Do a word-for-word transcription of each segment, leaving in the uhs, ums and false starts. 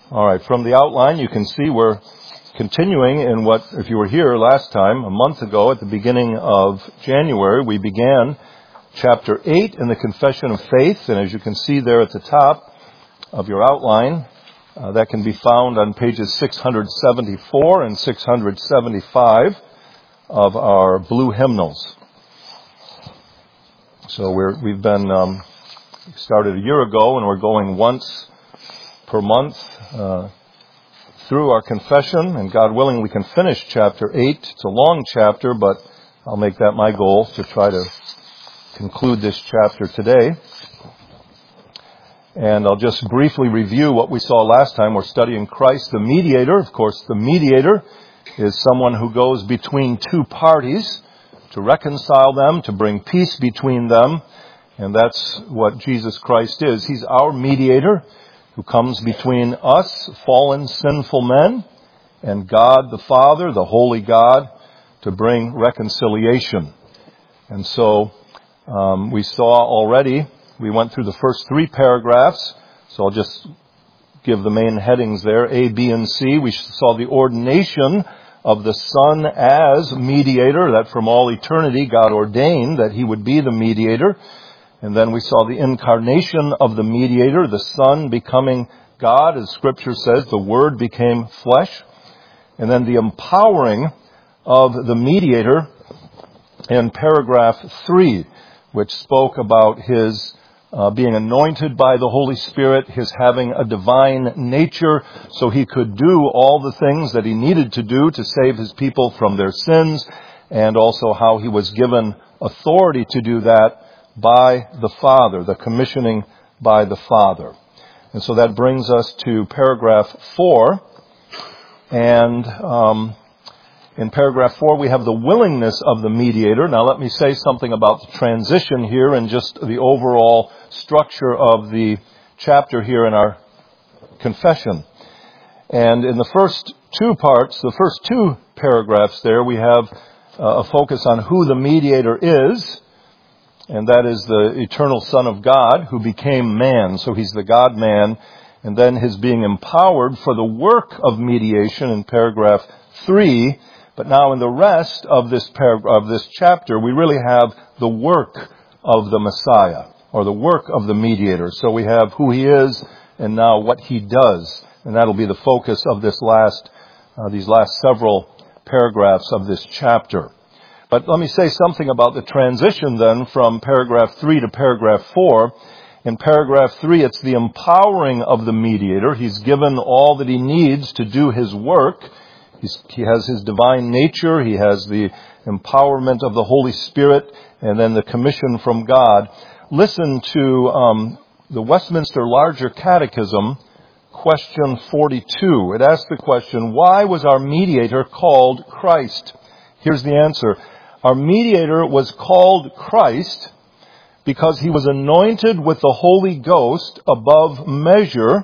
All right, from the outline you can see we're continuing in what, if you were here last time, a month ago at the beginning of January, we began chapter eight in the Confession of Faith, and as you can see there at the top of your outline, uh, that can be found on pages six hundred seventy-four and six hundred seventy-five of our blue hymnals. So we're, we've been um, started a year ago, and we're going once per month uh, through our confession, and God willing we can finish chapter eight. It's a long chapter, but I'll make that my goal to try to conclude this chapter today. And I'll just briefly review what we saw last time. We're studying Christ the mediator. Of course, the mediator is someone who goes between two parties to reconcile them, to bring peace between them, and that's what Jesus Christ is. He's our mediator, who comes between us, fallen, sinful men, and God the Father, the Holy God, to bring reconciliation. And so um, we saw already, we went through the first three paragraphs, so I'll just give the main headings there, A, B, and C. We saw the ordination of the Son as mediator, that from all eternity God ordained that He would be the mediator. And then we saw the incarnation of the mediator, the Son becoming God, as Scripture says, the Word became flesh. And then the empowering of the mediator in paragraph three, which spoke about His uh, being anointed by the Holy Spirit, His having a divine nature, so He could do all the things that He needed to do to save His people from their sins, and also how He was given authority to do that by the Father, the commissioning by the Father. And so that brings us to paragraph four. And um, in paragraph four, we have the willingness of the mediator. Now let me say something about the transition here and just the overall structure of the chapter here in our confession. And in the first two parts, the first two paragraphs there, we have uh, a focus on who the mediator is. And that is the eternal Son of God who became man. So He's the God-man. And then His being empowered for the work of mediation in paragraph three. But now in the rest of this par- of this chapter, we really have the work of the Messiah, or the work of the mediator. So we have who He is and now what He does. And that'll be the focus of this last, uh, these last several paragraphs of this chapter. But let me say something about the transition then from paragraph three to paragraph four. In paragraph three, it's the empowering of the mediator. He's given all that he needs to do his work. He's, he has his divine nature. He has the empowerment of the Holy Spirit, and then the commission from God. Listen to um, the Westminster Larger Catechism, question forty-two. It asks the question, why was our mediator called Christ? Here's the answer. Our mediator was called Christ because He was anointed with the Holy Ghost above measure,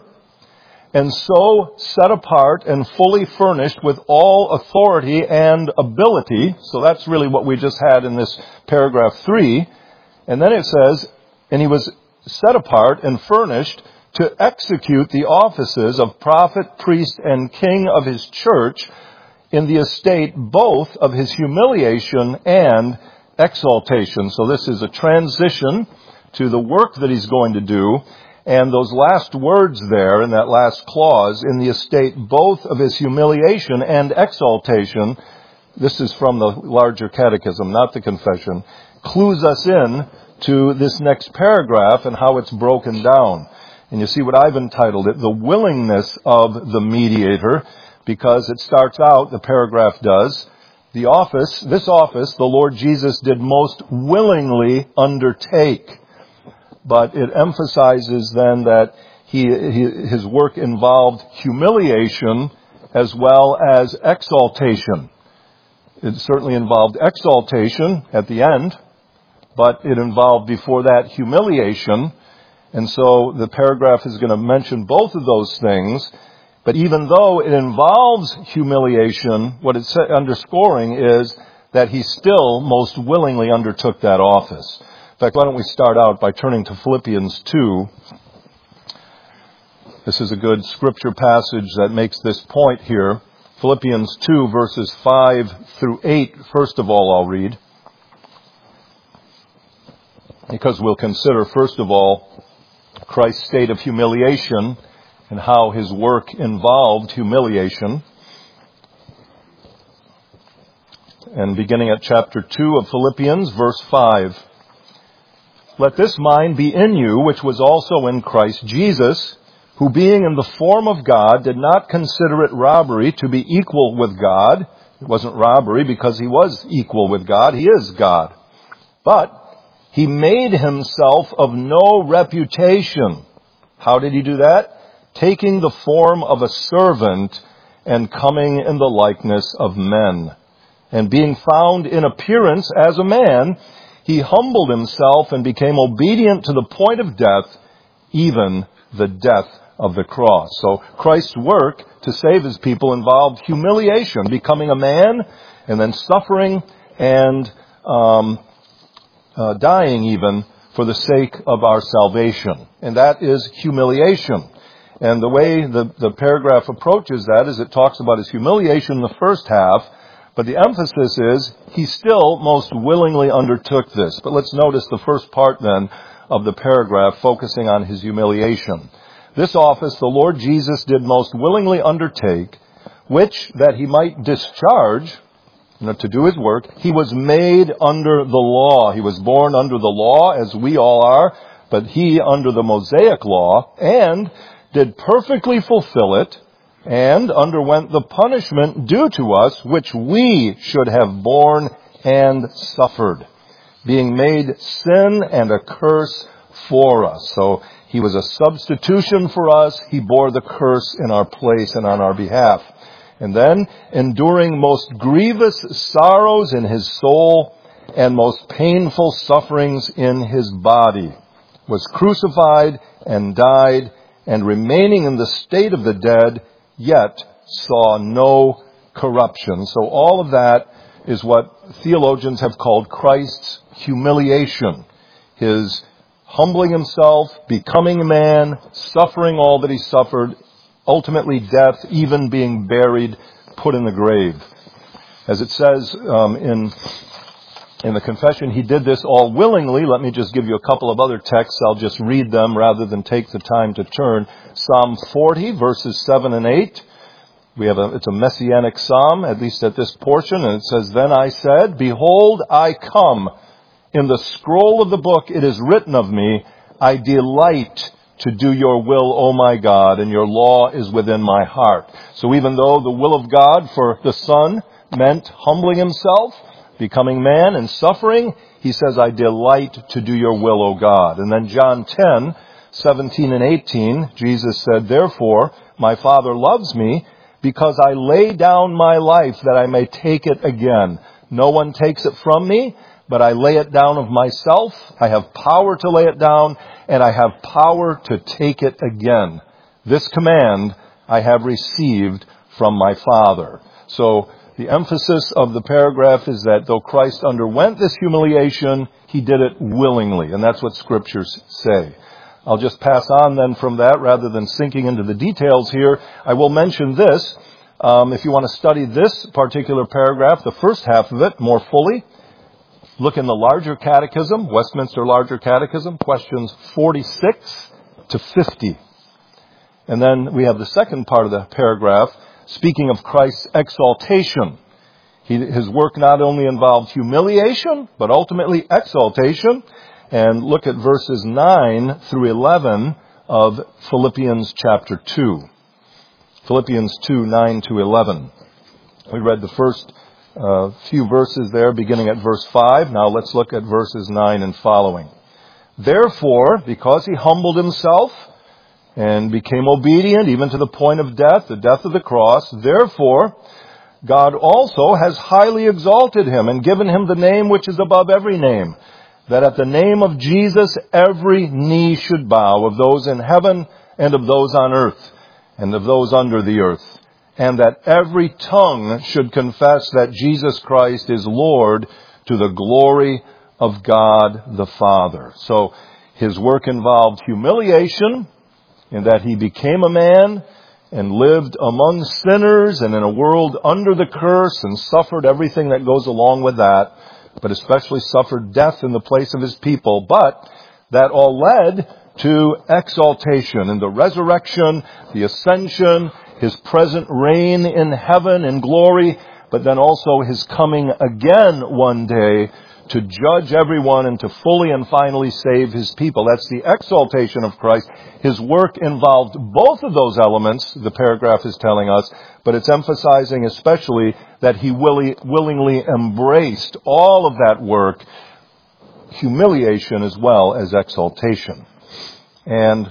and so set apart and fully furnished with all authority and ability. So that's really what we just had in this paragraph three. And then it says, and He was set apart and furnished to execute the offices of prophet, priest, and king of His church, in the estate both of His humiliation and exaltation. So this is a transition to the work that He's going to do. And those last words there in that last clause, in the estate both of His humiliation and exaltation, this is from the Larger Catechism, not the Confession, clues us in to this next paragraph and how it's broken down. And you see what I've entitled it, the willingness of the mediator, because it starts out, the paragraph does, the office, this office, the Lord Jesus did most willingly undertake. But it emphasizes then that he, he, his work involved humiliation as well as exaltation. It certainly involved exaltation at the end, but it involved before that humiliation. And so the paragraph is going to mention both of those things. But even though it involves humiliation, what it's underscoring is that He still most willingly undertook that office. In fact, why don't we start out by turning to Philippians two. This is a good scripture passage that makes this point here. Philippians two, verses five through eight, first of all, I'll read. Because we'll consider, first of all, Christ's state of humiliation and how his work involved humiliation. And beginning at chapter two of Philippians, verse five. Let this mind be in you, which was also in Christ Jesus, who being in the form of God did not consider it robbery to be equal with God. It wasn't robbery because he was equal with God. He is God. But he made himself of no reputation. How did he do that? Taking the form of a servant and coming in the likeness of men. And being found in appearance as a man, he humbled himself and became obedient to the point of death, even the death of the cross. So Christ's work to save his people involved humiliation, becoming a man, and then suffering and um, uh, dying even for the sake of our salvation. And that is humiliation. And the way the, the paragraph approaches that is it talks about his humiliation in the first half, but the emphasis is he still most willingly undertook this. But let's notice the first part then of the paragraph focusing on his humiliation. This office the Lord Jesus did most willingly undertake, which that he might discharge, you know, to do his work, he was made under the law. He was born under the law, as we all are, but he under the Mosaic law, and did perfectly fulfill it, and underwent the punishment due to us, which we should have borne and suffered, being made sin and a curse for us. So he was a substitution for us. He bore the curse in our place and on our behalf. And then, enduring most grievous sorrows in his soul and most painful sufferings in his body, was crucified and died, and remaining in the state of the dead, yet saw no corruption. So all of that is what theologians have called Christ's humiliation. His humbling himself, becoming a man, suffering all that he suffered, ultimately death, even being buried, put in the grave. As it says um, in in the confession, he did this all willingly. Let me just give you a couple of other texts. I'll just read them rather than take the time to turn. Psalm forty, verses seven and eight. We have a, it's a messianic psalm, at least at this portion, and it says, Then I said, Behold, I come. In the scroll of the book it is written of me, I delight to do your will, O my God, and your law is within my heart. So even though the will of God for the Son meant humbling himself, becoming man and suffering, he says, I delight to do your will, O God. And then John ten, seventeen and eighteen, Jesus said, Therefore, my Father loves me, because I lay down my life that I may take it again. No one takes it from me, but I lay it down of myself. I have power to lay it down, and I have power to take it again. This command I have received from my Father. So the emphasis of the paragraph is that though Christ underwent this humiliation, he did it willingly, and that's what scriptures say. I'll just pass on then from that rather than sinking into the details here. I will mention this. Um, if you want to study this particular paragraph, the first half of it more fully, look in the larger catechism, Westminster Larger Catechism, questions forty-six to fifty. And then we have the second part of the paragraph, speaking of Christ's exaltation. He, his work not only involved humiliation, but ultimately exaltation. And look at verses nine through eleven of Philippians chapter two. Philippians two, nine to eleven. We read the first uh, few verses there, beginning at verse five. Now let's look at verses nine and following. Therefore, because he humbled himself and became obedient even to the point of death, the death of the cross, therefore, God also has highly exalted him and given him the name which is above every name, that at the name of Jesus every knee should bow, of those in heaven and of those on earth and of those under the earth, and that every tongue should confess that Jesus Christ is Lord, to the glory of God the Father. So his work involved humiliation, in that he became a man and lived among sinners and in a world under the curse and suffered everything that goes along with that, but especially suffered death in the place of his people. But that all led to exaltation and the resurrection, the ascension, his present reign in heaven in glory, but then also his coming again one day to judge everyone and to fully and finally save his people. That's the exaltation of Christ. His work involved both of those elements, the paragraph is telling us, but it's emphasizing especially that he willy, willingly embraced all of that work, humiliation as well as exaltation. And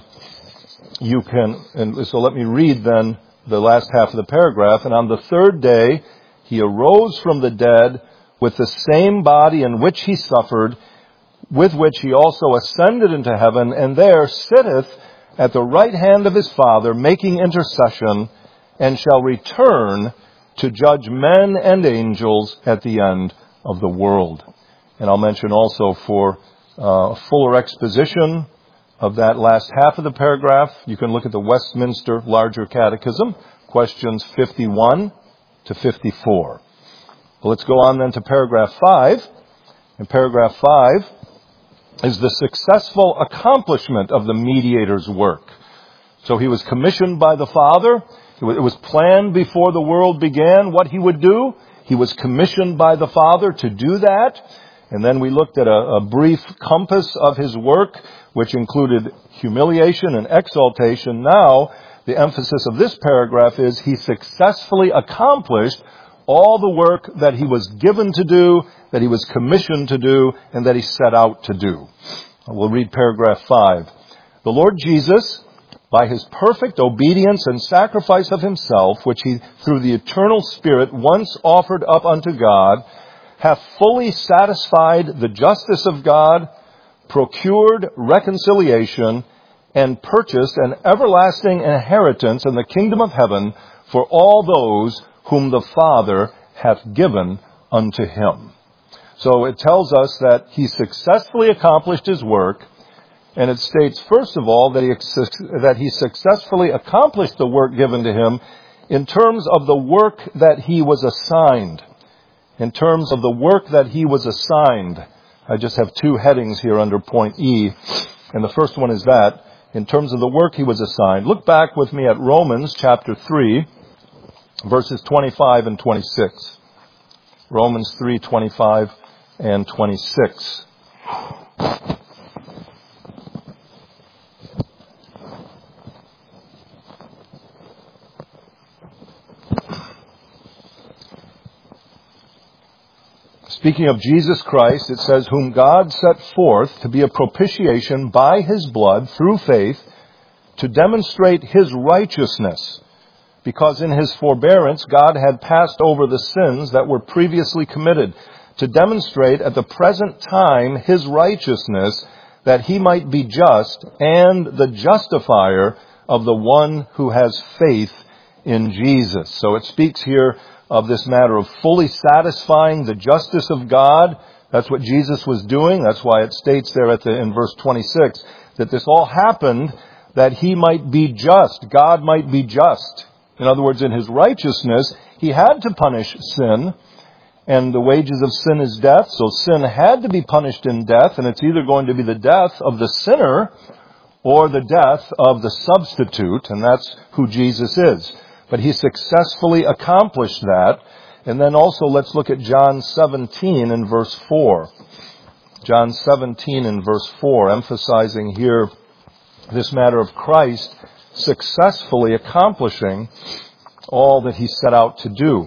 you can, and so let me read then the last half of the paragraph. And on the third day, he arose from the dead with the same body in which he suffered, with which he also ascended into heaven, and there sitteth at the right hand of his Father, making intercession, and shall return to judge men and angels at the end of the world. And I'll mention also for uh, fuller exposition of that last half of the paragraph, you can look at the Westminster Larger Catechism, questions fifty-one to fifty-four. Well, let's go on then to paragraph five. And paragraph five is the successful accomplishment of the mediator's work. So he was commissioned by the Father. It was planned before the world began what he would do. He was commissioned by the Father to do that. And then we looked at a, a brief compass of his work, which included humiliation and exaltation. Now, the emphasis of this paragraph is he successfully accomplished all the work that he was given to do, that he was commissioned to do, and that he set out to do. We'll read paragraph five. The Lord Jesus, by his perfect obedience and sacrifice of himself, which he through the eternal Spirit once offered up unto God, hath fully satisfied the justice of God, procured reconciliation, and purchased an everlasting inheritance in the kingdom of heaven for all those whom the Father hath given unto him. So it tells us that he successfully accomplished his work, and it states, first of all, that he, that he successfully accomplished the work given to him in terms of the work that he was assigned. In terms of the work that he was assigned. I just have two headings here under point E, and the first one is that, in terms of the work he was assigned. Look back with me at Romans chapter three, verses twenty-five and twenty-six. Romans three, twenty-five and twenty-six. Speaking of Jesus Christ, it says, whom God set forth to be a propitiation by his blood through faith to demonstrate his righteousness, because in his forbearance God had passed over the sins that were previously committed, to demonstrate at the present time his righteousness, that he might be just and the justifier of the one who has faith in Jesus. So it speaks here of this matter of fully satisfying the justice of God. That's what Jesus was doing. That's why it states there at the, in verse twenty-six that this all happened that he might be just. God might be just. In other words, in his righteousness, he had to punish sin, and the wages of sin is death. So sin had to be punished in death, and it's either going to be the death of the sinner or the death of the substitute, and that's who Jesus is. But he successfully accomplished that. And then also let's look at John seventeen and verse four. John seventeen and verse four, emphasizing here this matter of Christ successfully accomplishing all that he set out to do.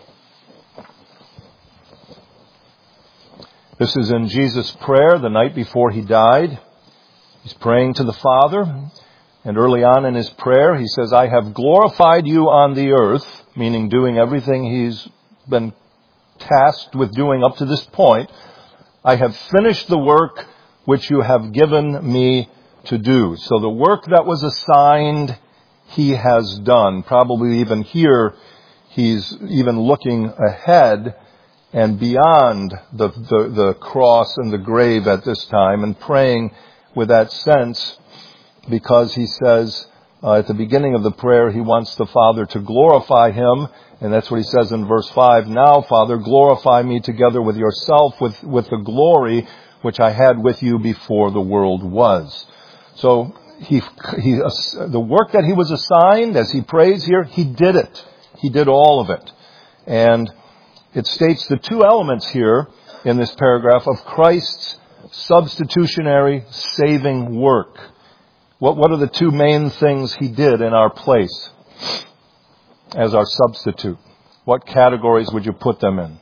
This is in Jesus' prayer the night before he died. He's praying to the Father. And early on in his prayer, he says, I have glorified you on the earth, meaning doing everything he's been tasked with doing up to this point. I have finished the work which you have given me to do. So the work that was assigned, he has done. Probably even here, he's even looking ahead and beyond the, the, the cross and the grave at this time and praying with that sense, because he says, Uh, at the beginning of the prayer, he wants the Father to glorify him. And that's what he says in verse five. Now, Father, glorify me together with yourself with, with the glory which I had with you before the world was. So he, he, the work that he was assigned, as he prays here, he did it. He did all of it. And it states the two elements here in this paragraph of Christ's substitutionary saving work. What, what are the two main things he did in our place as our substitute? What categories would you put them in?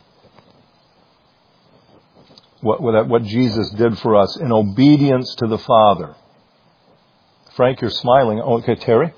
What, what, what Jesus did for us in obedience to the Father. Frank, you're smiling. Oh, okay, Terry?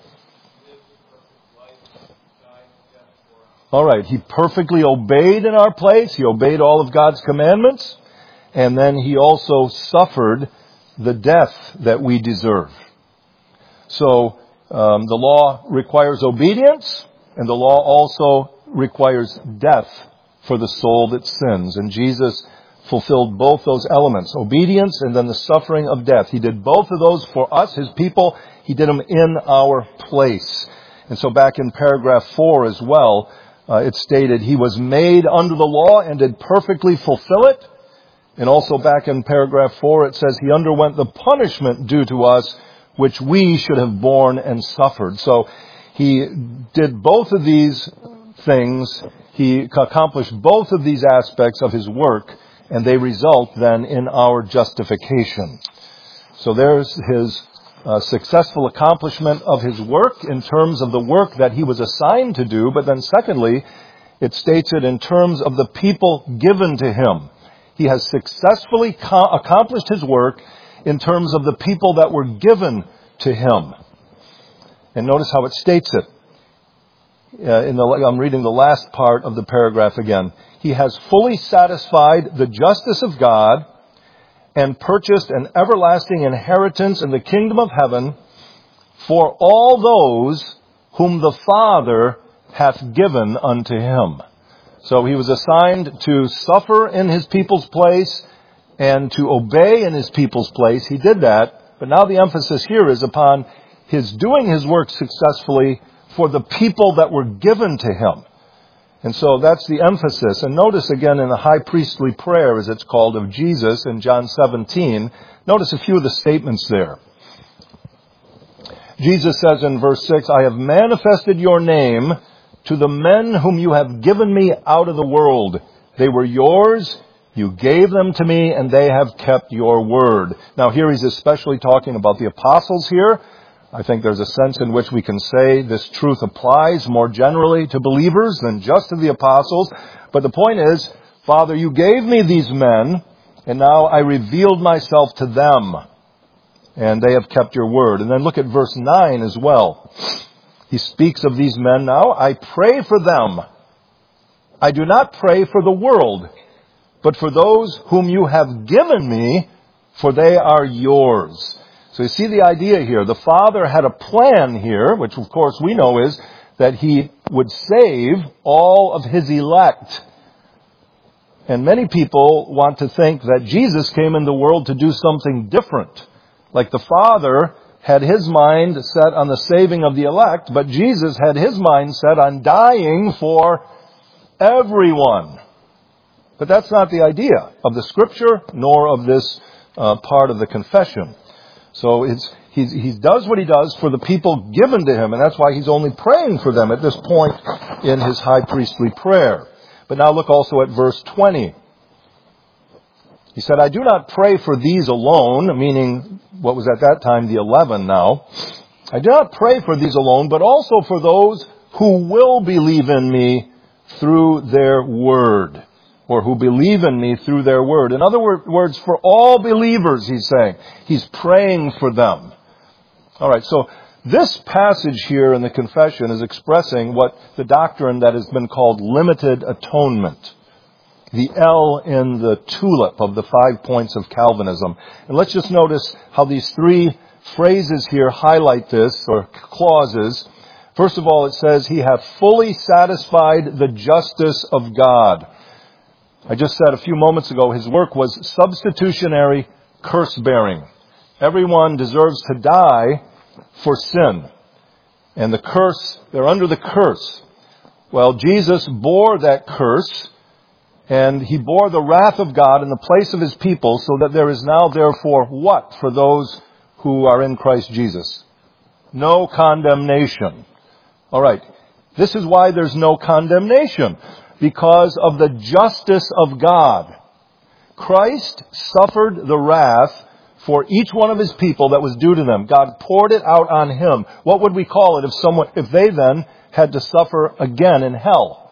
All right, he perfectly obeyed in our place. He obeyed all of God's commandments. And then he also suffered the death that we deserve. So um, the law requires obedience, and the law also requires death for the soul that sins. And Jesus fulfilled both those elements, obedience and then the suffering of death. He did both of those for us, his people. He did them in our place. And so back in paragraph four as well, uh, it stated, he was made under the law and did perfectly fulfill it. And also back in paragraph four, it says he underwent the punishment due to us, which we should have borne and suffered. So he did both of these things. He accomplished both of these aspects of his work, and they result then in our justification. So there's his uh, successful accomplishment of his work in terms of the work that he was assigned to do. But then secondly, it states it in terms of the people given to him. He has successfully co- accomplished his work in terms of the people that were given to him. And notice how it states it. Uh, in the, I'm reading the last part of the paragraph again. He has fully satisfied the justice of God and purchased an everlasting inheritance in the kingdom of heaven for all those whom the Father hath given unto him. So he was assigned to suffer in his people's place and to obey in his people's place. He did that, but now the emphasis here is upon his doing his work successfully for the people that were given to him. And so that's the emphasis. And notice again in the high priestly prayer, as it's called, of Jesus in John seventeen, notice a few of the statements there. Jesus says in verse six, I have manifested your name to the men whom you have given me out of the world. They were yours, you gave them to me, and they have kept your word. Now here he's especially talking about the apostles here. I think there's a sense in which we can say this truth applies more generally to believers than just to the apostles. But the point is, Father, you gave me these men, and now I revealed myself to them, and they have kept your word. And then look at verse nine as well. He speaks of these men now. I pray for them. I do not pray for the world, but for those whom you have given me, for they are yours. So you see the idea here. The Father had a plan here, which of course we know is that he would save all of his elect. And many people want to think that Jesus came in the world to do something different. Like the Father had his mind set on the saving of the elect, but Jesus had his mind set on dying for everyone. But that's not the idea of the Scripture, nor of this uh, part of the confession. So it's, he's, he does what he does for the people given to him, and that's why he's only praying for them at this point in his high priestly prayer. But now look also at verse twenty. He said, I do not pray for these alone, meaning what was at that time the eleven now. I do not pray for these alone, but also for those who will believe in me through their word. Or who believe in me through their word. In other words, for all believers, he's saying. He's praying for them. All right, so this passage here in the confession is expressing what the doctrine that has been called limited atonement. The L in the tulip of the five points of Calvinism. And let's just notice how these three phrases here highlight this, or clauses. First of all, it says, he hath fully satisfied the justice of God. I just said a few moments ago, his work was substitutionary curse-bearing. Everyone deserves to die for sin. And the curse, they're under the curse. Well, Jesus bore that curse, and he bore the wrath of God in the place of his people, so that there is now therefore what for those who are in Christ Jesus? No condemnation. All right. This is why there's no condemnation. Because of the justice of God. Christ suffered the wrath for each one of his people that was due to them. God poured it out on him. What would we call it if someone, if they then had to suffer again in hell?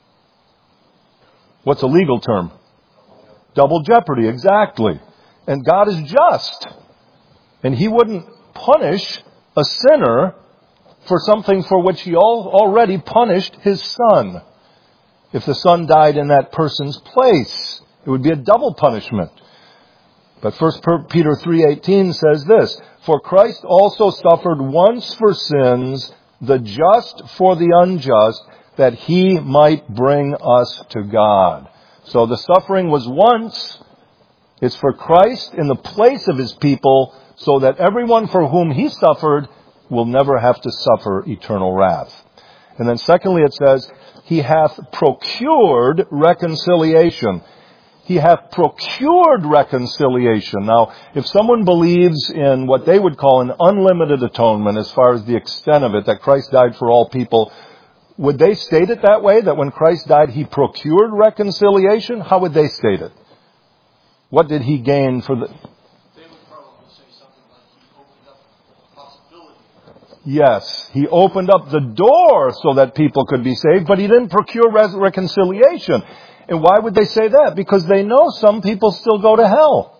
What's a legal term? Double jeopardy, exactly. And God is just. And he wouldn't punish a sinner for something for which he already punished his son. If the son died in that person's place, it would be a double punishment. But First Peter three eighteen says this, "For Christ also suffered once for sins, the just for the unjust, that he might bring us to God." So the suffering was once. It's for Christ in the place of his people, so that everyone for whom he suffered will never have to suffer eternal wrath. And then secondly it says, "He hath procured reconciliation." He hath procured reconciliation. Now, if someone believes in what they would call an unlimited atonement as far as the extent of it, that Christ died for all people, would they state it that way, that when Christ died, he procured reconciliation? How would they state it? What did he gain for the... They would probably say something like he opened up the possibility. Yes, he opened up the door so that people could be saved, but he didn't procure res- reconciliation. And why would they say that? Because they know some people still go to hell.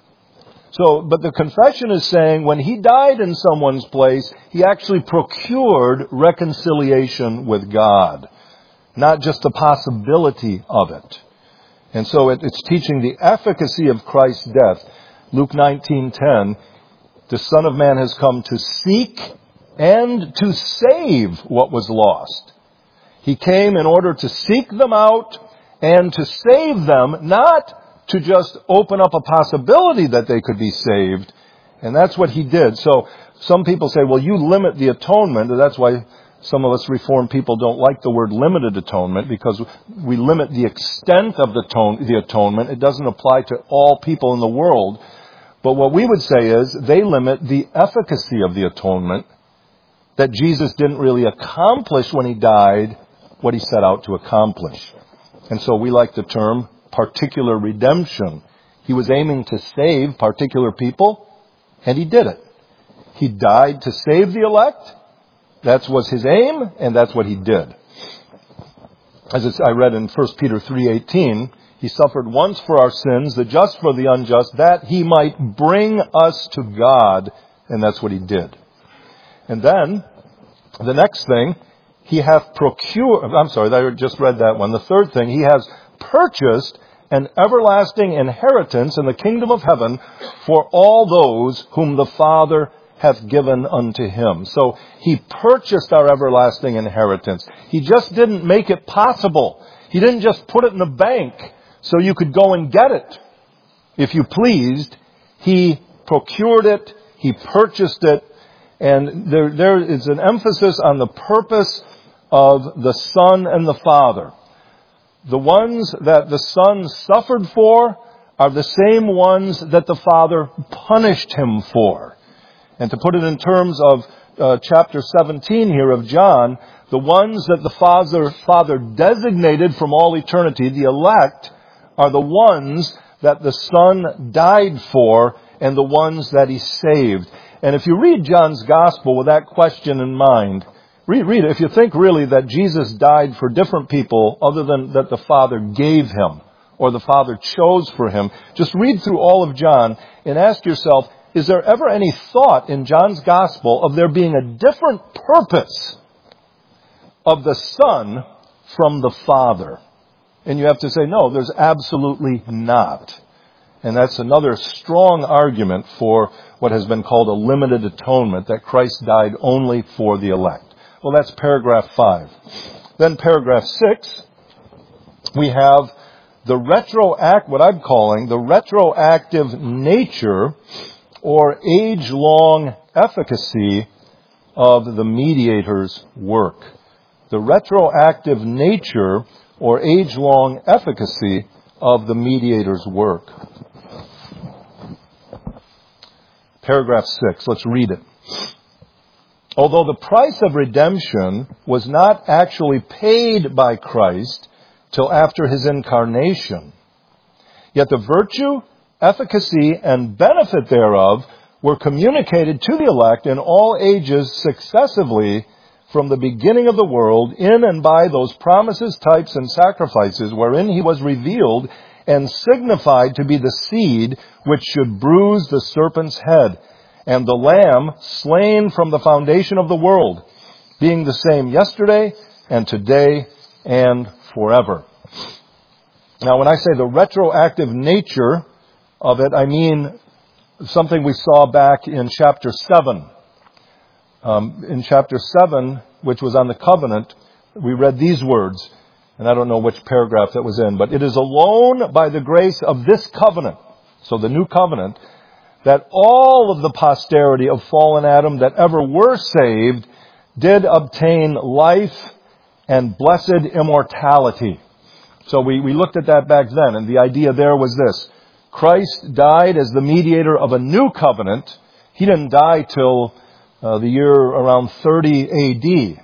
So, but the confession is saying when he died in someone's place, he actually procured reconciliation with God. Not just the possibility of it. And so it, it's teaching the efficacy of Christ's death. Luke nineteen ten, the Son of Man has come to seek and to save what was lost. He came in order to seek them out and to save them, not to just open up a possibility that they could be saved. And that's what he did. So some people say, well, you limit the atonement. And that's why some of us Reformed people don't like the word limited atonement, because we limit the extent of the, atone, the atonement. It doesn't apply to all people in the world. But what we would say is they limit the efficacy of the atonement, that Jesus didn't really accomplish when he died what he set out to accomplish. And so we like the term particular redemption. He was aiming to save particular people, and he did it. He died to save the elect. That was his aim, and that's what he did. As I read in First Peter three eighteen, he suffered once for our sins, the just for the unjust, that he might bring us to God, and that's what he did. And then, the next thing, he hath procured, I'm sorry, I just read that one. The third thing, he has purchased an everlasting inheritance in the kingdom of heaven for all those whom the Father hath given unto him. So he purchased our everlasting inheritance. He just didn't make it possible. He didn't just put it in the bank so you could go and get it if you pleased. He procured it. He purchased it. And there, there is an emphasis on the purpose of the Son and the Father. The ones that the Son suffered for are the same ones that the Father punished him for. And to put it in terms of uh, chapter seventeen here of John, the ones that the Father, Father designated from all eternity, the elect, are the ones that the Son died for and the ones that he saved. And if you read John's Gospel with that question in mind, read, read it. If you think really that Jesus died for different people other than that the Father gave him or the Father chose for him, just read through all of John and ask yourself, is there ever any thought in John's Gospel of there being a different purpose of the Son from the Father? And you have to say, no, there's absolutely not. And that's another strong argument for what has been called a limited atonement, that Christ died only for the elect. Well, that's paragraph five. Then paragraph six, we have the retroact, what I'm calling the retroactive nature or age-long efficacy of the mediator's work. The retroactive nature or age-long efficacy of the mediator's work. Paragraph six, let's read it. Although the price of redemption was not actually paid by Christ till after his incarnation, yet the virtue, efficacy, and benefit thereof were communicated to the elect in all ages successively from the beginning of the world, in and by those promises, types, and sacrifices wherein he was revealed and signified to be the seed which should bruise the serpent's head, and the Lamb slain from the foundation of the world, being the same yesterday and today and forever. Now, when I say the retroactive nature of it, I mean something we saw back in chapter seven. Um, in chapter seven, which was on the covenant, we read these words, and I don't know which paragraph that was in, but it is alone by the grace of this covenant, so the new covenant, that all of the posterity of fallen Adam that ever were saved did obtain life and blessed immortality. So we, we looked at that back then, and the idea there was this. Christ died as the mediator of a new covenant. He didn't die till uh, the year around thirty A D.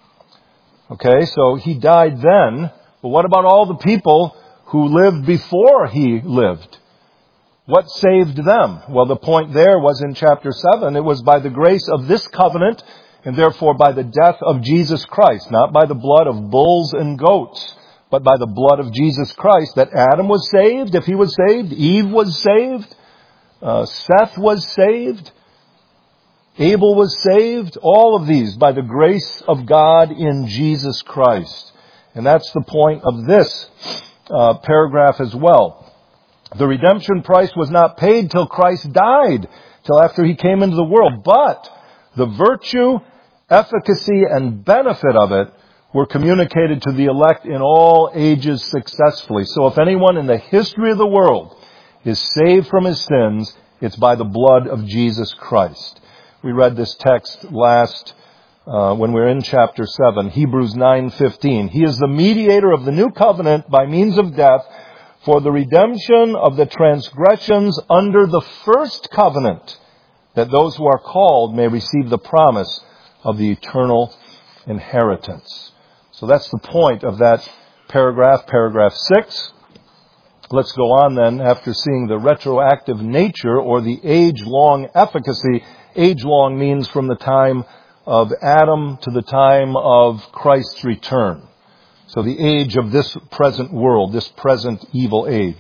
Okay, so he died then. But what about all the people who lived before he lived? What saved them? Well, the point there was in chapter seven. It was by the grace of this covenant, and therefore by the death of Jesus Christ, not by the blood of bulls and goats, but by the blood of Jesus Christ, that Adam was saved, if he was saved, Eve was saved, uh, Seth was saved, Abel was saved, all of these by the grace of God in Jesus Christ. And that's the point of this uh, paragraph as well. The redemption price was not paid till Christ died, till after he came into the world, but the virtue, efficacy, and benefit of it were communicated to the elect in all ages successfully. So if anyone in the history of the world is saved from his sins, it's by the blood of Jesus Christ. We read this text last uh, when we were in chapter seven, Hebrews nine fifteen. He is the mediator of the new covenant by means of death for the redemption of the transgressions under the first covenant, that those who are called may receive the promise of the eternal inheritance. So that's the point of that paragraph, paragraph six. Let's go on then, after seeing the retroactive nature or the age-long efficacy. Age-long means from the time of Adam to the time of Christ's return. So the age of this present world, this present evil age.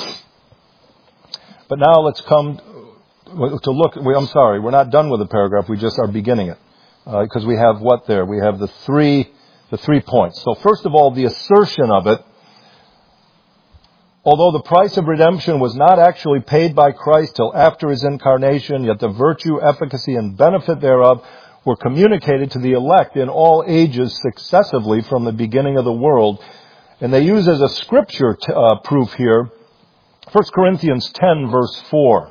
But now let's come to look, I'm sorry, we're not done with the paragraph, we just are beginning it. Because uh, we have what there? We have the three, the three points. So first of all, the assertion of it. Although the price of redemption was not actually paid by Christ till after his incarnation, yet the virtue, efficacy, and benefit thereof were communicated to the elect in all ages successively from the beginning of the world. And they use as a scripture t- uh, proof here, First Corinthians ten, verse four.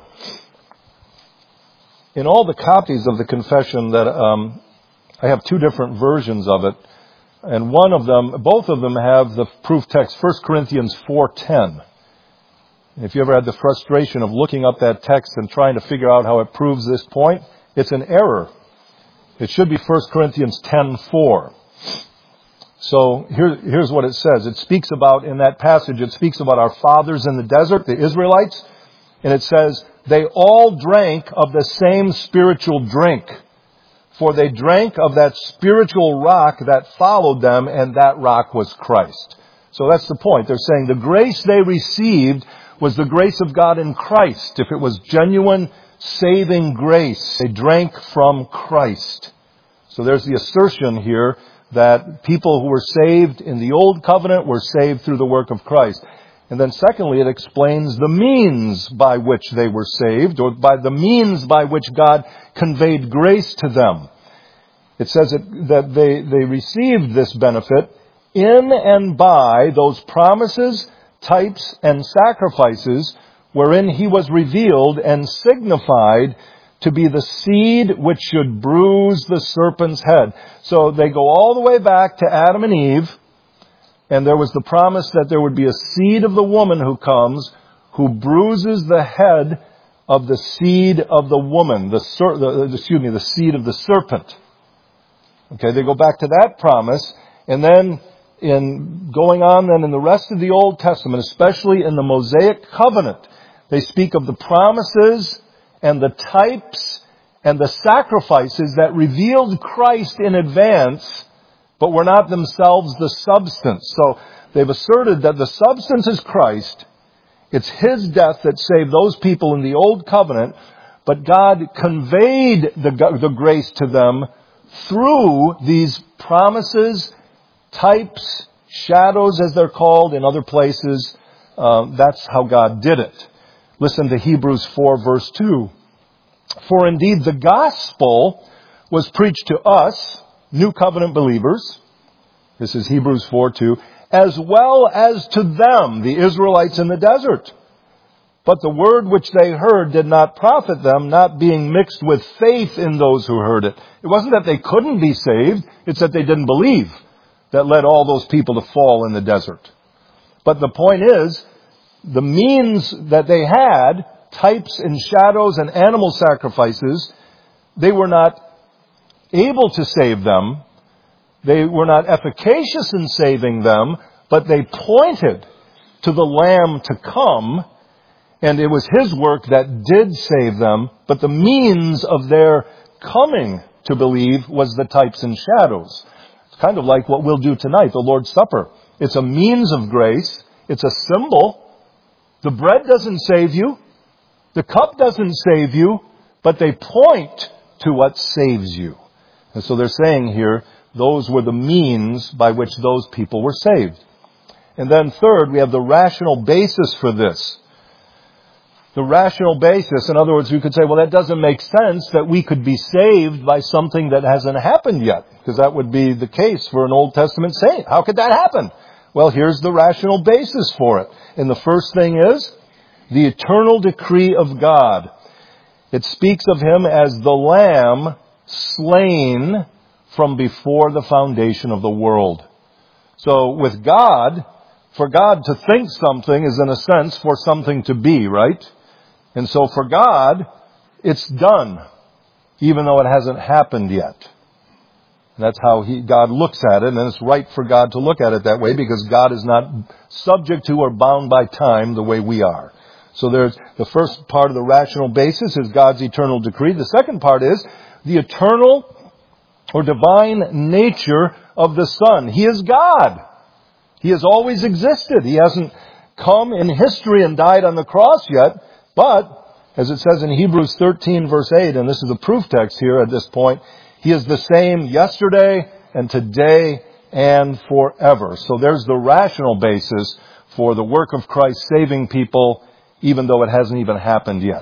In all the copies of the confession that um, I have two different versions of it, and one of them, both of them have the proof text, First Corinthians four ten. If you ever had the frustration of looking up that text and trying to figure out how it proves this point, it's an error. It should be First Corinthians ten four. So here, here's what it says. It speaks about, in that passage, it speaks about our fathers in the desert, the Israelites, and it says, they all drank of the same spiritual drink, for they drank of that spiritual rock that followed them, and that rock was Christ. So that's the point. They're saying the grace they received was the grace of God in Christ. If it was genuine, saving grace, they drank from Christ. So there's the assertion here that people who were saved in the old covenant were saved through the work of Christ. And then secondly, it explains the means by which they were saved, or by the means by which God conveyed grace to them. It says that they, they received this benefit in and by those promises, types, and sacrifices wherein he was revealed and signified to be the seed which should bruise the serpent's head. So they go all the way back to Adam and Eve, and there was the promise that there would be a seed of the woman who comes, who bruises the head of the seed of the woman, the, ser- the excuse me, the seed of the serpent. Okay, they go back to that promise, and then in going on then in the rest of the Old Testament, especially in the Mosaic covenant, they speak of the promises and the types and the sacrifices that revealed Christ in advance, but were not themselves the substance. So they've asserted that the substance is Christ. It's His death that saved those people in the Old Covenant, but God conveyed the, the grace to them through these promises, types, shadows as they're called in other places. Uh, that's how God did it. Listen to Hebrews four verse two. For indeed the gospel was preached to us, New Covenant believers. This is Hebrews four two. As well as to them, the Israelites in the desert. But the word which they heard did not profit them, not being mixed with faith in those who heard it. It wasn't that they couldn't be saved, it's that they didn't believe, that led all those people to fall in the desert. But the point is, the means that they had, types and shadows and animal sacrifices, they were not able to save them. They were not efficacious in saving them, but they pointed to the Lamb to come, and it was His work that did save them, but the means of their coming to believe was the types and shadows. It's kind of like what we'll do tonight, the Lord's Supper. It's a means of grace. It's a symbol. The bread doesn't save you. The cup doesn't save you, but they point to what saves you. And so they're saying here, those were the means by which those people were saved. And then third, we have the rational basis for this. The rational basis, in other words, you could say, well, that doesn't make sense that we could be saved by something that hasn't happened yet, because that would be the case for an Old Testament saint. How could that happen? Well, here's the rational basis for it. And the first thing is the eternal decree of God. It speaks of Him as the Lamb slain from before the foundation of the world. So with God, for God to think something is in a sense for something to be, right? And so for God, it's done, even though it hasn't happened yet. And that's how he, God looks at it, and it's right for God to look at it that way, because God is not subject to or bound by time the way we are. So there's the first part of the rational basis is God's eternal decree. The second part is the eternal or divine nature of the Son. He is God. He has always existed. He hasn't come in history and died on the cross yet, but as it says in Hebrews thirteen verse eight, and this is the proof text here at this point, He is the same yesterday and today and forever. So there's the rational basis for the work of Christ saving people, even though it hasn't even happened yet.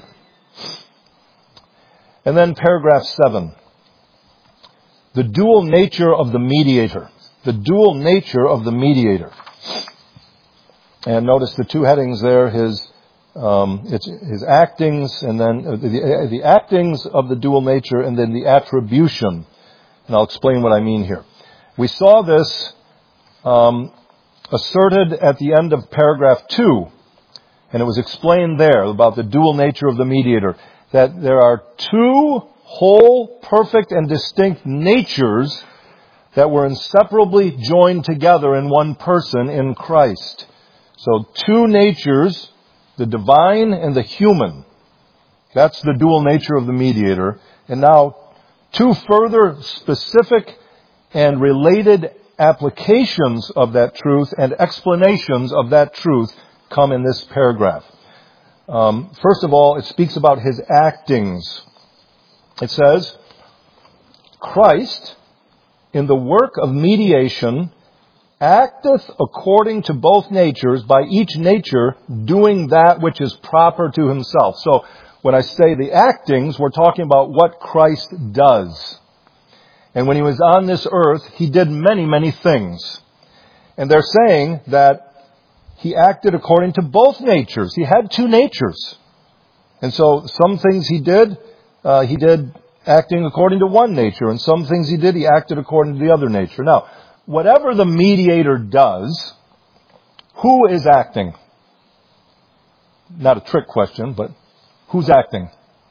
And then paragraph seven. The dual nature of the mediator. The dual nature of the mediator. And notice the two headings there, his um, it's his actings, and then uh, the, the actings of the dual nature, and then the attribution. And I'll explain what I mean here. We saw this um, asserted at the end of paragraph two, and it was explained there about the dual nature of the mediator, that there are two whole, perfect, and distinct natures that were inseparably joined together in one person, in Christ. So two natures, the divine and the human. That's the dual nature of the mediator. And now, two further specific and related applications of that truth and explanations of that truth come in this paragraph. Um, first of all, it speaks about His actings. It says, Christ, in the work of mediation, acteth according to both natures, by each nature doing that which is proper to Himself. So when I say the actings, we're talking about what Christ does. And when He was on this earth, He did many, many things. And they're saying that He acted according to both natures. He had two natures. And so some things He did uh, he did acting according to one nature, and some things he did, he acted according to the other nature. Now, whatever the mediator does, who is acting? Not a trick question, but who's acting?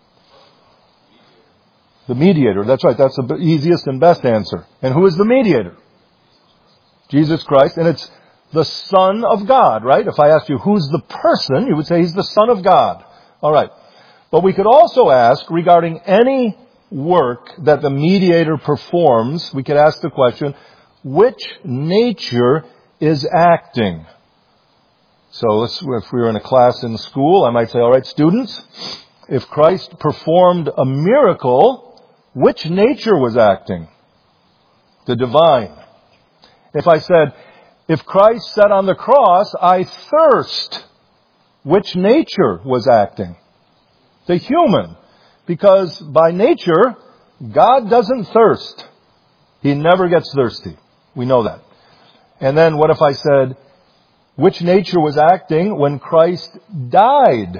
The mediator. That's right. That's the easiest and best answer. And who is the mediator? Jesus Christ. And it's the Son of God, right? If I asked you who's the person, you would say he's the Son of God. All right. But we could also ask regarding any work that the mediator performs, we could ask the question, which nature is acting? So let's, if we were in a class in school, I might say, all right, students, if Christ performed a miracle, which nature was acting? The divine. If I said, if Christ said on the cross, I thirst, which nature was acting? The human. Because by nature, God doesn't thirst. He never gets thirsty. We know that. And then what if I said, which nature was acting when Christ died?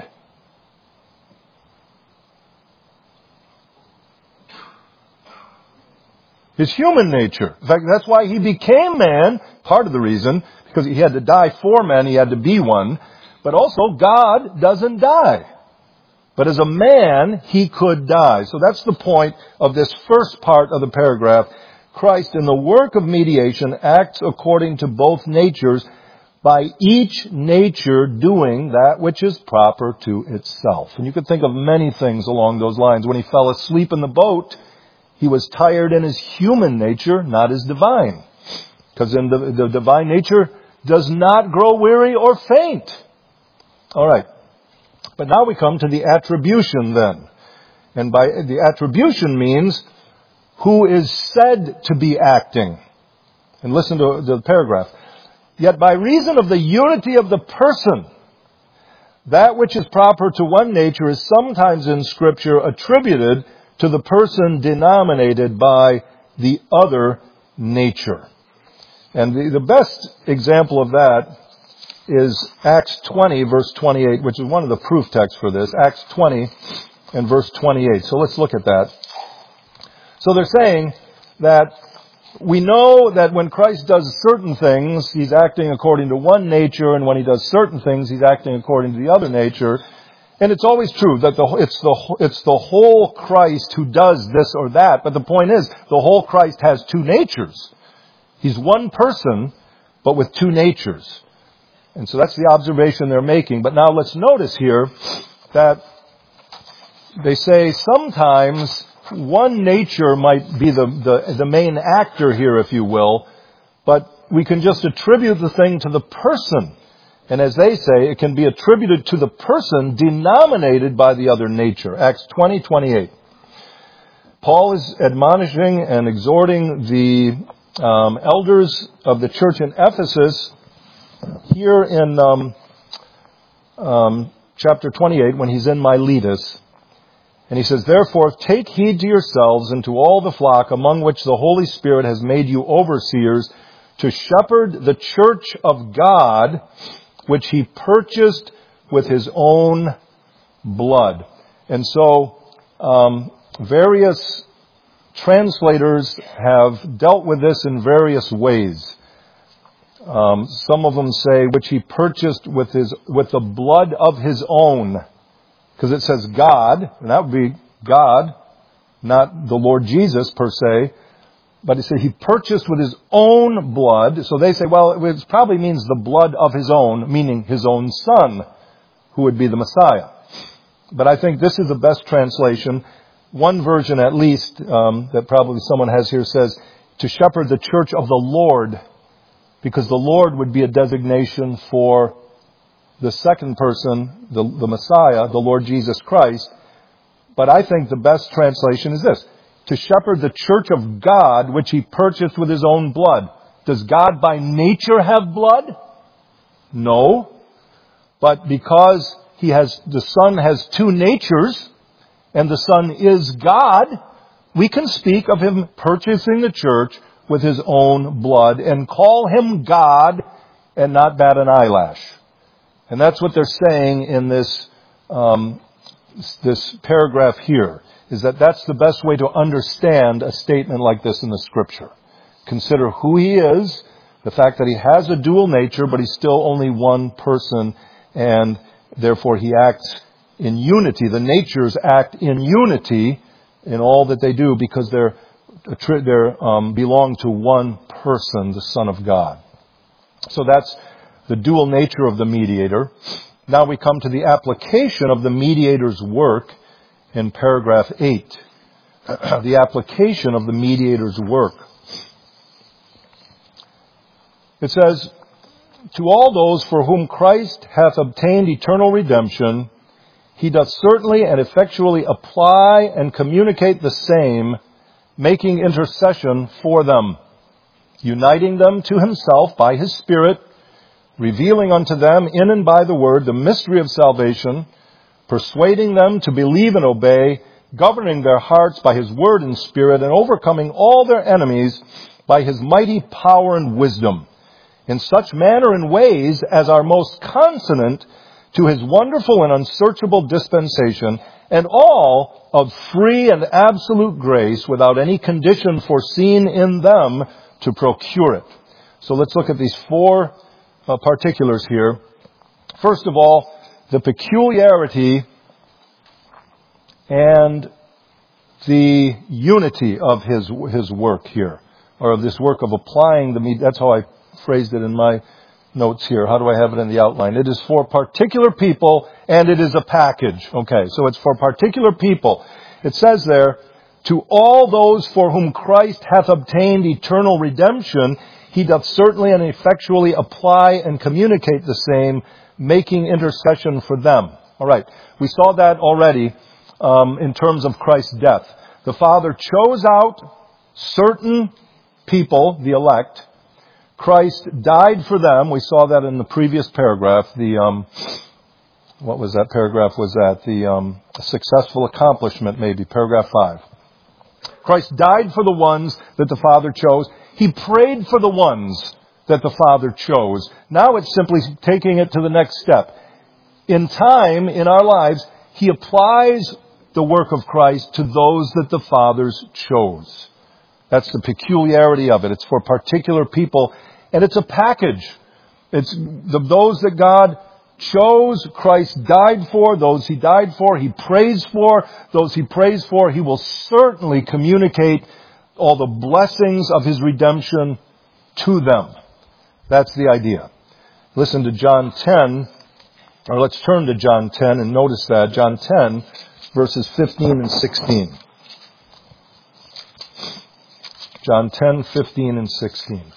His human nature. In fact, that's why he became man. Part of the reason, because he had to die for man, he had to be one. But also, God doesn't die. But as a man, he could die. So that's the point of this first part of the paragraph. Christ, in the work of mediation, acts according to both natures, by each nature doing that which is proper to itself. And you could think of many things along those lines. When he fell asleep in the boat, he was tired in his human nature, not his divine. Because in the, the divine nature does not grow weary or faint. All right. But now we come to the attribution then. And by the attribution means who is said to be acting. And listen to the paragraph. Yet by reason of the unity of the person, that which is proper to one nature is sometimes in Scripture attributed to the person denominated by the other nature. And the, the best example of that is Acts twenty, verse twenty-eight, which is one of the proof texts for this. Acts twenty and verse twenty-eight. So let's look at that. So they're saying that we know that when Christ does certain things, he's acting according to one nature, and when he does certain things, he's acting according to the other nature. And it's always true that the, it's the it's the whole Christ who does this or that. But the point is, the whole Christ has two natures. He's one person, but with two natures. And so that's the observation they're making. But now let's notice here that they say sometimes one nature might be the, the, the main actor here, if you will, but we can just attribute the thing to the person. And as they say, it can be attributed to the person denominated by the other nature. Acts twenty twenty-eight. Paul is admonishing and exhorting the um, elders of the church in Ephesus here in um, um, chapter twenty-eight when he's in Miletus. And he says, therefore, take heed to yourselves and to all the flock among which the Holy Spirit has made you overseers to shepherd the church of God, which he purchased with his own blood. And so, um, various translators have dealt with this in various ways. Um, some of them say, which he purchased with his, with the blood of his own. Because it says God, and that would be God, not the Lord Jesus per se. But it says he purchased with his own blood. So they say, well, it probably means the blood of his own, meaning his own son, who would be the Messiah. But I think this is the best translation. One version at least, um, that probably someone has here says, to shepherd the church of the Lord. Because the Lord would be a designation for the second person, the, the Messiah, the Lord Jesus Christ. But I think the best translation is this. To shepherd the church of God, which he purchased with his own blood. Does God by nature have blood? No. But because he has, the Son has two natures, and the Son is God, we can speak of him purchasing the church with his own blood and call him God and not bat an eyelash. And that's what they're saying in this um, this paragraph here. is that that's the best way to understand a statement like this in the Scripture. Consider who he is, the fact that he has a dual nature, but he's still only one person, and therefore he acts in unity. The natures act in unity in all that they do because they're, they're um, belong to one person, the Son of God. So that's the dual nature of the mediator. Now we come to the application of the mediator's work in paragraph eight. The application of the mediator's work. It says, to all those for whom Christ hath obtained eternal redemption, he doth certainly and effectually apply and communicate the same, making intercession for them, uniting them to himself by his Spirit, revealing unto them in and by the word the mystery of salvation, persuading them to believe and obey, governing their hearts by his word and Spirit, and overcoming all their enemies by his mighty power and wisdom, in such manner and ways as are most consonant to his wonderful and unsearchable dispensation, and all of free and absolute grace, without any condition foreseen in them to procure it. So let's look at these four uh, particulars here. First of all, the peculiarity and the unity of his his work here, or of this work of applying the, that's how I phrased it in my notes here. How do I have it in the outline? It is for particular people, and it is a package. Okay, so it's for particular people. It says there, to all those for whom Christ hath obtained eternal redemption, he doth certainly and effectually apply and communicate the same, making intercession for them. All right, we saw that already um, in terms of Christ's death. The Father chose out certain people, the elect. Christ died for them. We saw that in the previous paragraph. The um, what was that paragraph? Was that the um, successful accomplishment? Maybe paragraph five. Christ died for the ones that the Father chose. He prayed for the ones that the Father chose. Now it's simply taking it to the next step. In time, in our lives, he applies the work of Christ to those that the fathers chose. That's the peculiarity of it. It's for particular people, and it's a package. It's the, those that God chose, Christ died for. Those he died for, he prays for. Those he prays for, he will certainly communicate all the blessings of his redemption to them. That's the idea. Listen to John ten, or let's turn to John ten and notice that. John ten, verses fifteen and sixteen. John ten, fifteen and sixteen.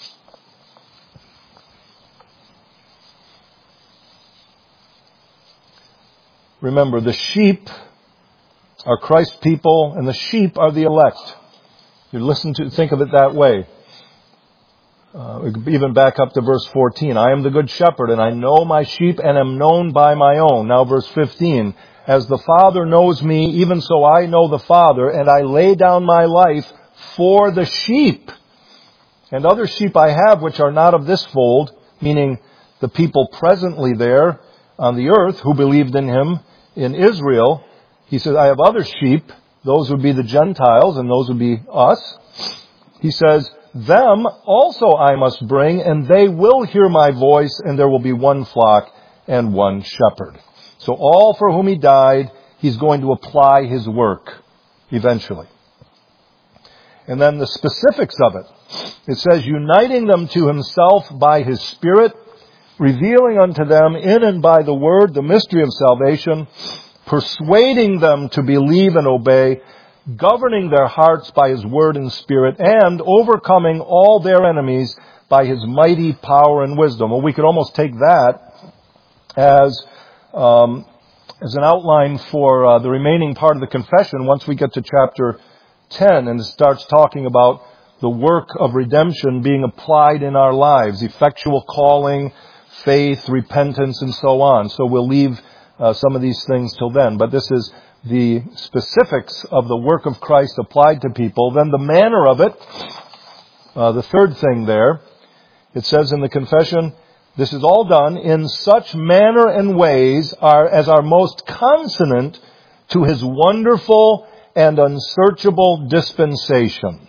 Remember, the sheep are Christ's people, and the sheep are the elect. You listen to, think of it that way. Uh, even back up to verse fourteen. I am the good shepherd, and I know my sheep, and am known by my own. Now verse fifteen. As the Father knows me, even so I know the Father, and I lay down my life for the sheep. And other sheep I have which are not of this fold, meaning the people presently there on the earth who believed in him in Israel. He says, I have other sheep. Those would be the Gentiles, and those would be us. He says, them also I must bring, and they will hear my voice, and there will be one flock and one shepherd. So all for whom he died, he's going to apply his work eventually. And then the specifics of it. It says, uniting them to himself by his Spirit, revealing unto them in and by the word the mystery of salvation, persuading them to believe and obey, governing their hearts by his word and Spirit, and overcoming all their enemies by his mighty power and wisdom. Well, we could almost take that as um, as an outline for uh, the remaining part of the confession once we get to chapter ten, and it starts talking about the work of redemption being applied in our lives, effectual calling, faith, repentance, and so on. So we'll leave uh, some of these things till then. But this is the specifics of the work of Christ applied to people. Then the manner of it, uh, the third thing there, it says in the confession, this is all done in such manner and ways are, as are most consonant to his wonderful and unsearchable dispensation.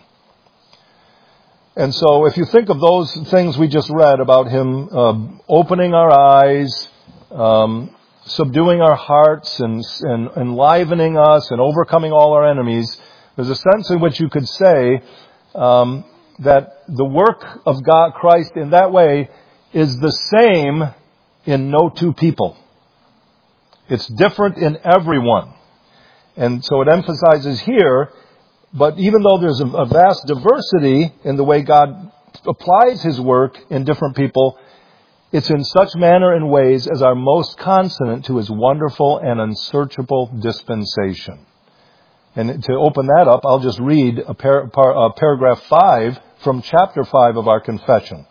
And so if you think of those things we just read about him uh, opening our eyes, um, subduing our hearts and, and enlivening us and overcoming all our enemies, there's a sense in which you could say um, that the work of God, Christ in that way is the same in no two people. It's different in everyone. And so it emphasizes here, but even though there's a, a vast diversity in the way God applies his work in different people, it's in such manner and ways as are most consonant to his wonderful and unsearchable dispensation. And to open that up, I'll just read a par- par- uh, paragraph five from chapter five of our confession.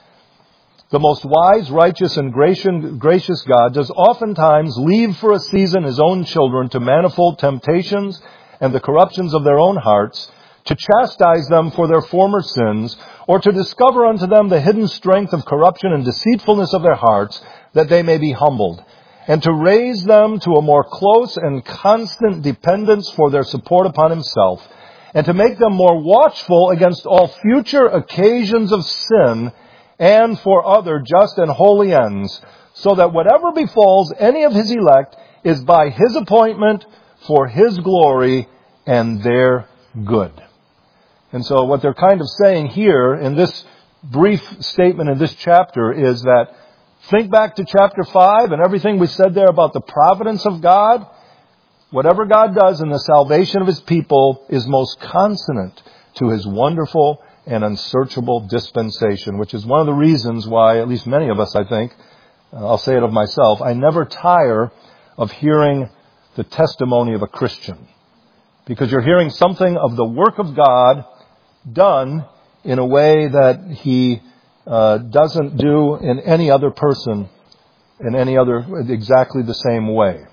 The most wise, righteous, and gracious God does oftentimes leave for a season his own children to manifold temptations and the corruptions of their own hearts, to chastise them for their former sins, or to discover unto them the hidden strength of corruption and deceitfulness of their hearts, that they may be humbled, and to raise them to a more close and constant dependence for their support upon himself, and to make them more watchful against all future occasions of sin, and for other just and holy ends, so that whatever befalls any of his elect is by his appointment for his glory and their good. And so what they're kind of saying here in this brief statement in this chapter is that think back to chapter five and everything we said there about the providence of God. Whatever God does in the salvation of his people is most consonant to his wonderful and unsearchable dispensation, which is one of the reasons why, at least many of us, I think, uh, I'll say it of myself, I never tire of hearing the testimony of a Christian. Because you're hearing something of the work of God done in a way that he uh, doesn't do in any other person, in any other, exactly the same way.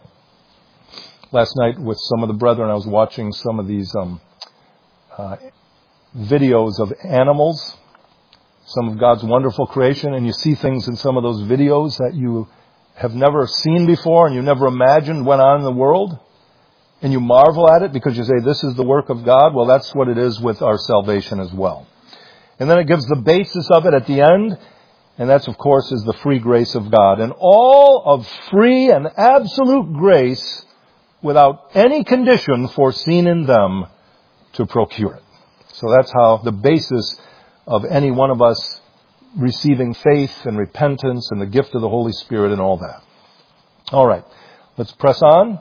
Last night with some of the brethren, I was watching some of these um, uh, videos of animals, some of God's wonderful creation, and you see things in some of those videos that you have never seen before and you never imagined went on in the world, and you marvel at it because you say, this is the work of God. Well, that's what it is with our salvation as well. And then it gives the basis of it at the end, and that's, of course, is the free grace of God. And all of free and absolute grace without any condition foreseen in them to procure it. So that's how the basis of any one of us receiving faith and repentance and the gift of the Holy Spirit and all that. All right, let's press on.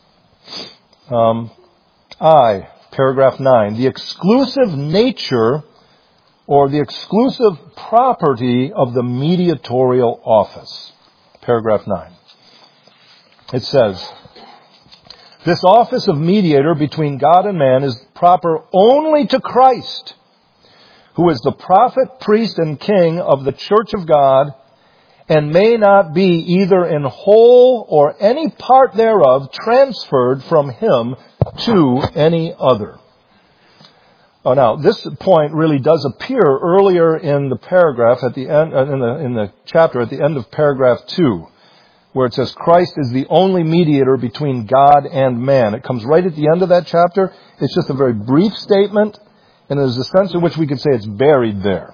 Um, I, paragraph nine, the exclusive nature or the exclusive property of the mediatorial office. Paragraph nine. It says, this office of mediator between God and man is proper only to Christ, who is the prophet, priest, and king of the church of God, and may not be either in whole or any part thereof transferred from him to any other. Oh, now, this point really does appear earlier in the paragraph at the end, uh, in the in the chapter at the end of paragraph two, where it says Christ is the only mediator between God and man. It comes right at the end of that chapter. It's just a very brief statement, and there's a sense in which we could say it's buried there.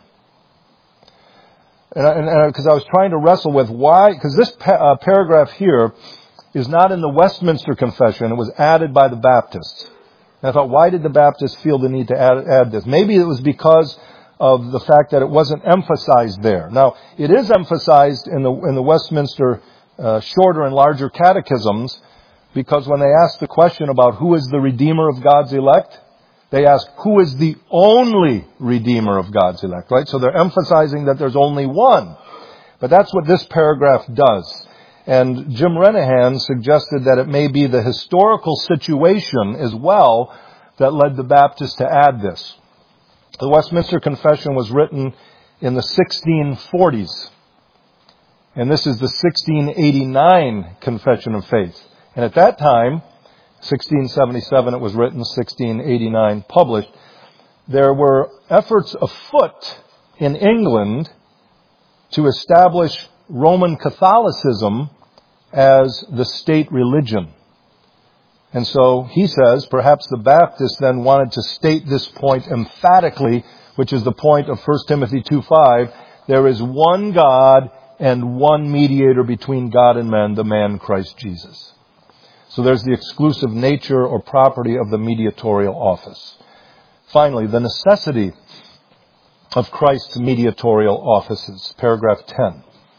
And because I, I was trying to wrestle with why, because this pa- uh, paragraph here is not in the Westminster Confession. It was added by the Baptists. And I thought, why did the Baptists feel the need to add, add this? Maybe it was because of the fact that it wasn't emphasized there. Now, it is emphasized in the in the Westminster uh, shorter and larger catechisms, because when they ask the question about who is the Redeemer of God's elect, they ask, who is the only Redeemer of God's elect, right? So they're emphasizing that there's only one. But that's what this paragraph does. And Jim Renahan suggested that it may be the historical situation as well that led the Baptists to add this. The Westminster Confession was written in the sixteen forties. And this is the sixteen eighty-nine Confession of Faith. And at that time, sixteen seventy-seven it was written, sixteen eighty-nine published, there were efforts afoot in England to establish Roman Catholicism as the state religion. And so he says, perhaps the Baptists then wanted to state this point emphatically, which is the point of First Timothy two five. There is one God and one mediator between God and men, the man Christ Jesus. So there's the exclusive nature or property of the mediatorial office. Finally, the necessity of Christ's mediatorial offices, paragraph ten.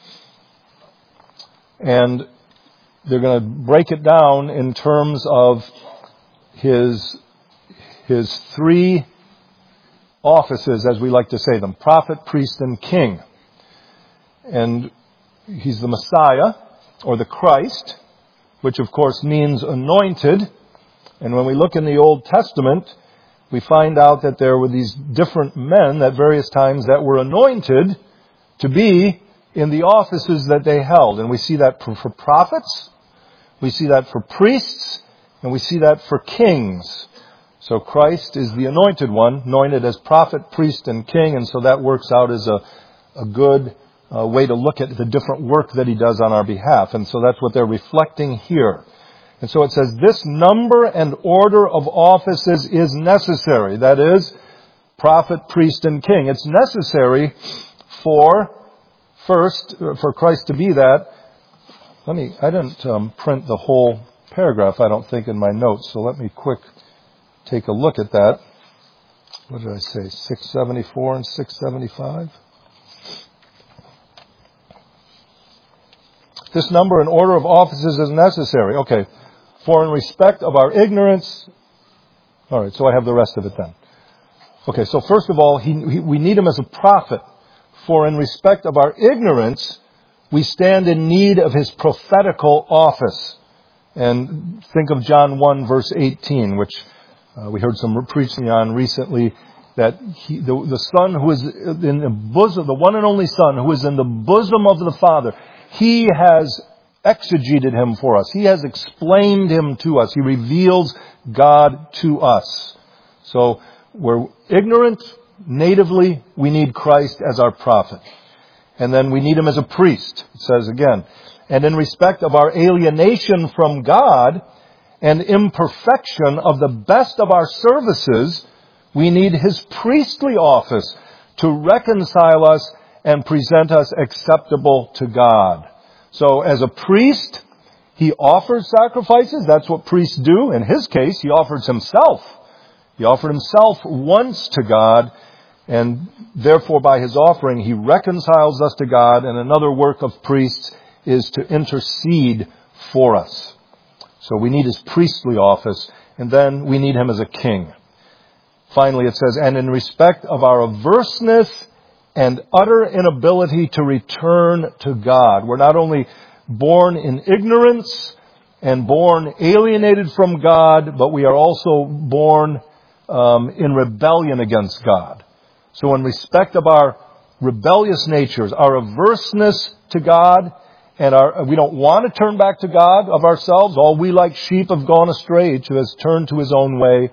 And they're going to break it down in terms of his, his three offices, as we like to say them, prophet, priest, and king. And he's the Messiah, or the Christ, which of course means anointed. And when we look in the Old Testament, we find out that there were these different men at various times that were anointed to be in the offices that they held. And we see that for, for prophets, we see that for priests, and we see that for kings. So Christ is the anointed one, anointed as prophet, priest, and king, and so that works out as a, a good uh, way to look at the different work that he does on our behalf. And so that's what they're reflecting here. And so it says, this number and order of offices is necessary. That is, prophet, priest, and king. It's necessary for, first, for Christ to be that. Let me, I didn't um, print the whole paragraph, I don't think, in my notes, so let me quick take a look at that. What did I say, six seventy-four and six seventy-five? This number and order of offices is necessary. Okay. For in respect of our ignorance... All right, so I have the rest of it then. Okay, so first of all, he, he, we need him as a prophet. For in respect of our ignorance, we stand in need of his prophetical office. And think of John one, verse eighteen, which uh, we heard some preaching on recently, that he, the, the Son who is in the bosom, the one and only Son who is in the bosom of the Father, he has exegeted him for us. He has explained him to us. He reveals God to us. So we're ignorant natively. We need Christ as our prophet. And then we need him as a priest, it says again. And in respect of our alienation from God and imperfection of the best of our services, we need his priestly office to reconcile us and present us acceptable to God. So as a priest, he offers sacrifices. That's what priests do. In his case, he offers himself. He offered himself once to God, and therefore by his offering, he reconciles us to God. And another work of priests is to intercede for us. So we need his priestly office, and then we need him as a king. Finally, it says, and in respect of our averseness and utter inability to return to God. We're not only born in ignorance and born alienated from God, but we are also born um, in rebellion against God. So in respect of our rebellious natures, our averseness to God, and our, we don't want to turn back to God of ourselves. All we like sheep have gone astray, each has turned to his own way.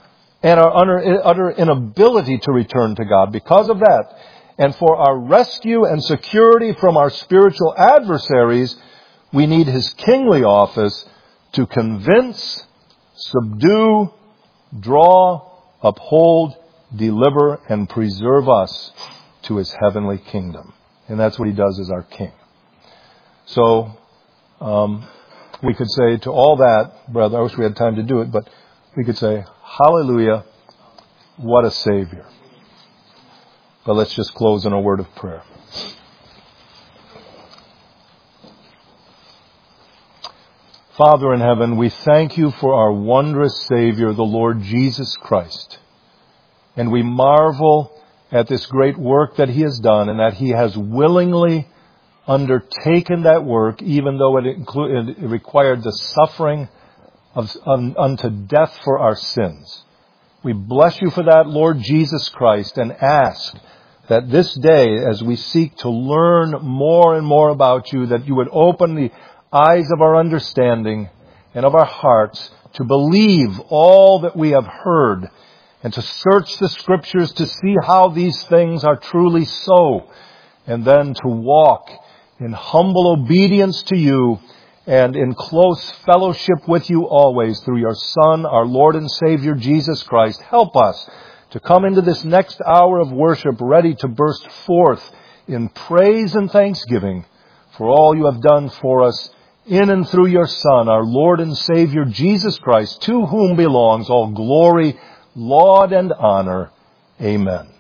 And our utter, utter inability to return to God. Because of that, and for our rescue and security from our spiritual adversaries, we need his kingly office to convince, subdue, draw, uphold, deliver, and preserve us to his heavenly kingdom. And that's what he does as our king. So, um, we could say to all that, brother, I wish we had time to do it, but we could say, hallelujah, what a Savior. But let's just close in a word of prayer. Father in heaven, we thank you for our wondrous Savior, the Lord Jesus Christ. And we marvel at this great work that he has done, and that he has willingly undertaken that work, even though it, included, it required the suffering of un, unto death for our sins. We bless you for that, Lord Jesus Christ, and ask that this day, as we seek to learn more and more about you, that you would open the eyes of our understanding and of our hearts to believe all that we have heard, and to search the Scriptures to see how these things are truly so, and then to walk in humble obedience to you and in close fellowship with you always through your Son, our Lord and Savior, Jesus Christ. Help us to come into this next hour of worship ready to burst forth in praise and thanksgiving for all you have done for us in and through your Son, our Lord and Savior, Jesus Christ, to whom belongs all glory, laud, and honor. Amen.